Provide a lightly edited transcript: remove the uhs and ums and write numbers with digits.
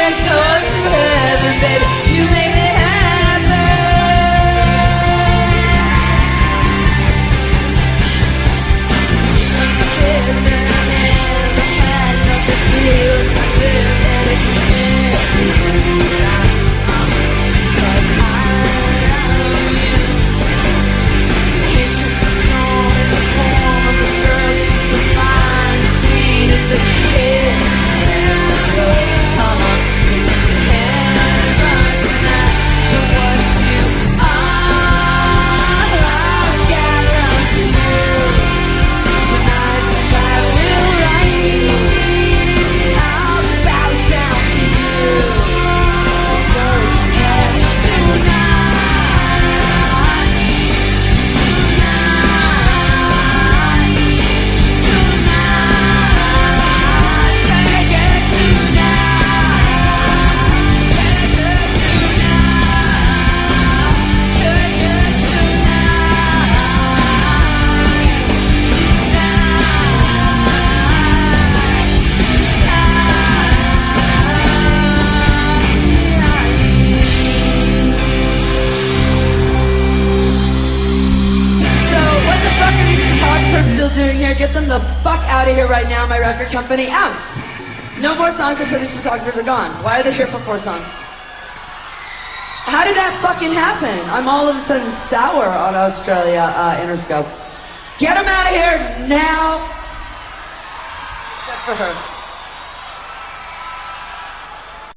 like doors to heaven, baby. You make me happy. Yes, and I never had nothing to feel myself that it can. Cause I love you. Kiss is the storm in the form of a girl super fine, sweet as a kiss. Come on, it's heaven tonight. So what you are, I gotta do. Tonight I will write. I'll bow down to you. So it's heaven tonight. Still doing here? Get them the fuck out of here right now, my record company. Out! No more songs until these photographers are gone. Why are they here for 4 songs? How did that fucking happen? I'm all of a sudden sour on Australia Interscope. Get them out of here now! Except for her.